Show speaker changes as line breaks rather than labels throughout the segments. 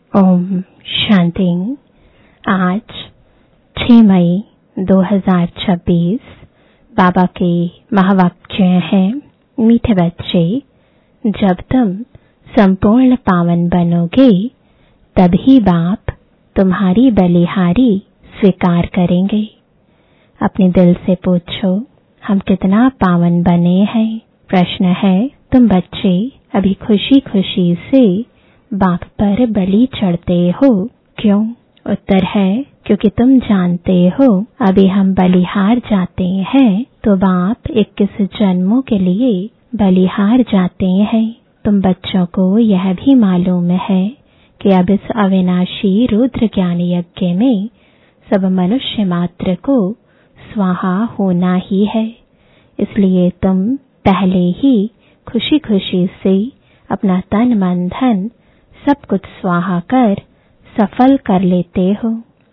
ओम शांति। आज 6 मई 2026 बाबा के महावाक्य हैं। मीठे बच्चे, जब तुम संपूर्ण पावन बनोगे तभी बाप तुम्हारी बलिहारी स्वीकार करेंगे। अपने दिल से पूछो, हम कितना पावन बने हैं। प्रश्न है, तुम बच्चे अभी खुशी खुशी से बाप पर बलि चढ़ते हो, क्यों? उत्तर है, क्योंकि तुम जानते हो अभी हम बलिहार जाते हैं तो बाप 21 जन्मों के लिए बलिहार जाते हैं। तुम बच्चों को यह भी मालूम है कि अब इस अविनाशी रुद्र ज्ञान यज्ञ में सब मनुष्य मात्र को स्वाहा होना ही है। इसलिए तुम पहले ही खुशी खुशी से अपना तन मन धन सब कुछ स्वाहा कर सफल कर लेते हो।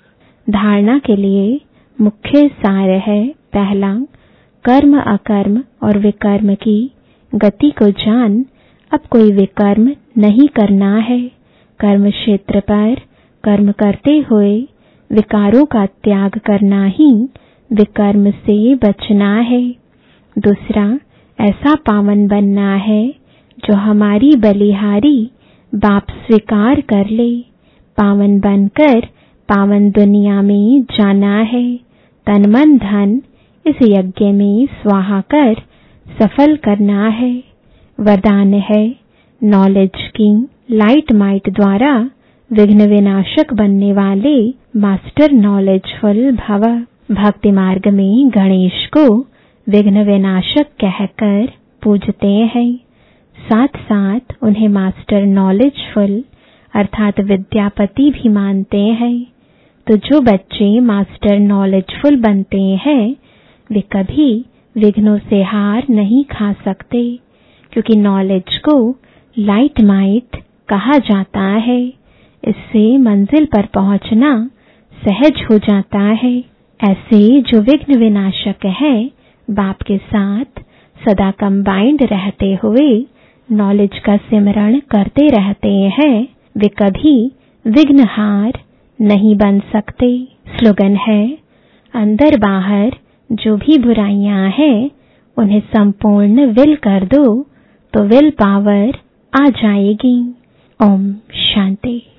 धारणा के लिए मुख्य सार है, पहला, कर्म अकर्म और विकर्म की गति को जान अब कोई विकर्म नहीं करना है। कर्म क्षेत्र पर कर्म करते हुए विकारों का त्याग करना ही विकर्म से बचना है। दूसरा, ऐसा पावन बनना है जो हमारी बलिहारी बाप स्वीकार कर ले। पावन बनकर पावन दुनिया में जाना है। तन मन धन इस यज्ञ में स्वाहा कर सफल करना है। वरदान है, नॉलेज की लाइट माइट द्वारा विघ्न विनाशक बनने वाले मास्टर नॉलेजफुल भव। भक्ति मार्ग में गणेश को विघ्न विनाशक कहकर पूजते हैं, साथ साथ उन्हें मास्टर नॉलेजफुल अर्थात विद्यापति भी मानते हैं। तो जो बच्चे मास्टर नॉलेजफुल बनते हैं वे कभी विघ्नों से हार नहीं खा सकते, क्योंकि नॉलेज को लाइट माइट कहा जाता है। इससे मंजिल पर पहुंचना सहज हो जाता है। ऐसे जो विघ्न विनाशक है बाप के साथ सदा कंबाइंड रहते हुए नॉलेज का सिमरण करते रहते हैं, वे कभी विघ्नहार नहीं बन सकते। स्लोगन है, अंदर बाहर जो भी बुराइयां हैं उन्हें संपूर्ण विल कर दो तो विल पावर आ जाएगी। ओम शांति।